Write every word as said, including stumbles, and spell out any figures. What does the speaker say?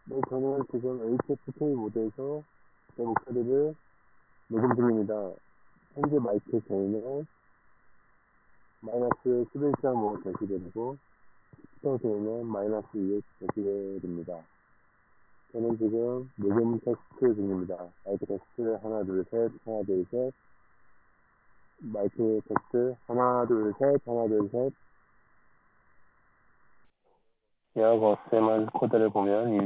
네, 저는 지금 에이치에프케이 모드에서 제 목소리를 녹음 중입니다. 현재 마이크 게인은 마이너스 십일 점 오 데시벨이고, 스피커 게인은 마이너스 육 데시벨입니다. 저는 지금 녹음 테스트 중입니다. 마이크 테스트 하나, 둘, 셋, 하나, 둘, 셋. 마이크 테스트 하나, 둘, 셋, 하나, 둘, 셋. 에어거 엑스엠엘 코드를 보면